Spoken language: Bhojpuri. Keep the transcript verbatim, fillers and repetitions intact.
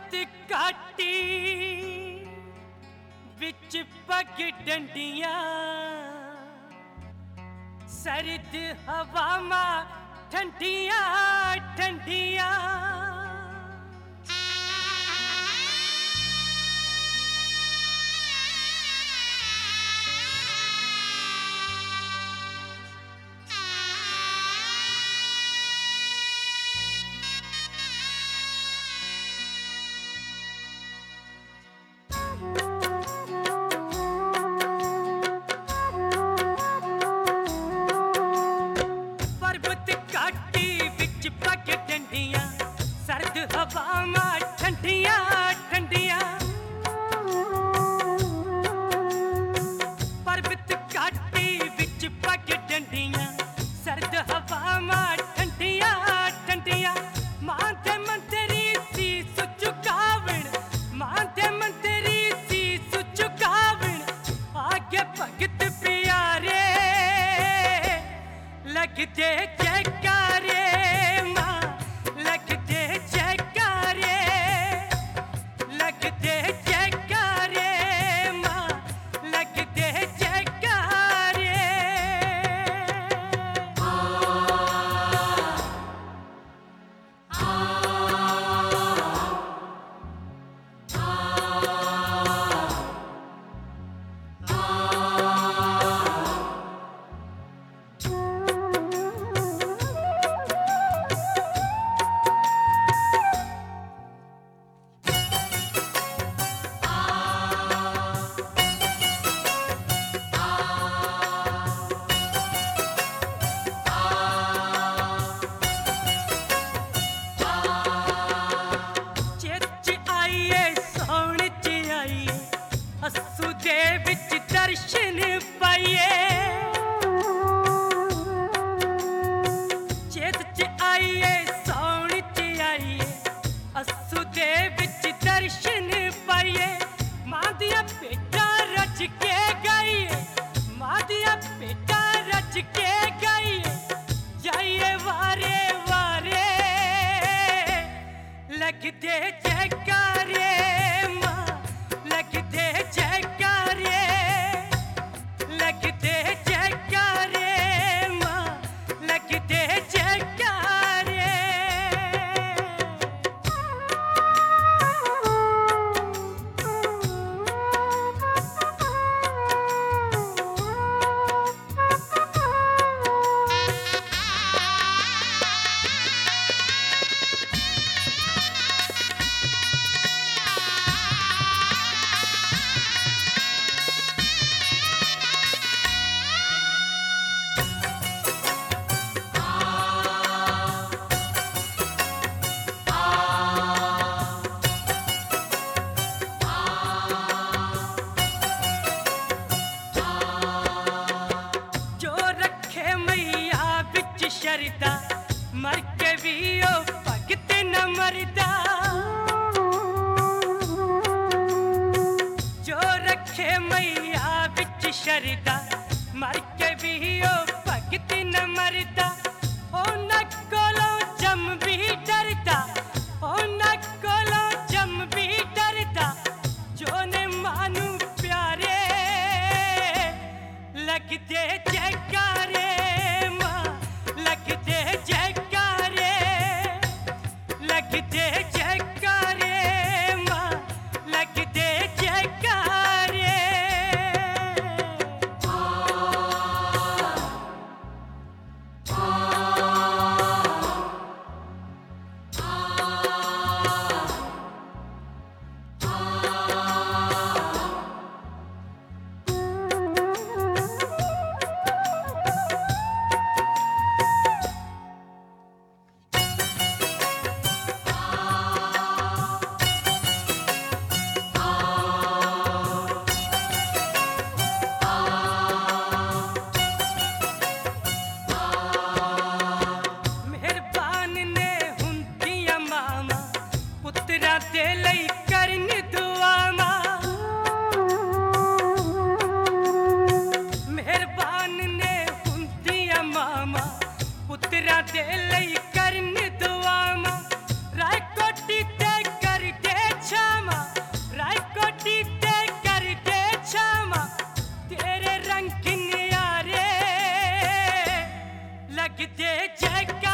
पर्वत घाटी विच पग डंडियां सर्द हवावां ठंडियां ठंडियां सर्द हवावां ठंडियां ठंडियां पर्वत घाटी विच पग डंडियां सर्द हवावां ठंडियां ठंडियां मां दे मंतरी सीस झुकावण मां दे मंतरी सीस झुकावण आगे भगत प्यारे लगदे जयकारे मां लगदे जयकारे लगदे जयकारे मां लगदे जयकारे आ आ अस्सू दे विच दर्शन पाइए चेत च आइए सौण च आइए अस्सू दे विच दर्शन पाइए मां दियां भेटां रच के गाइए मां दियां भेटां रच के गाइए जाइए वारे वारे लगदे जयकारे लगदे जयकारे लगदे जयकारे मां लगदे जयकारे शरदा मर के भी ओ भगत न मरदा जो रखे मैया बिच शरदा मर के भी ओ भगत न मरदा ओ न कोलों जम भी डरदा ओ न कोलों जम भी डरदा जो ने मानू प्यारे लगदे जयकारे लगदे जयकारे लगदे जयकारे मां लगदे जयकारे आ आ लगदे जैकारे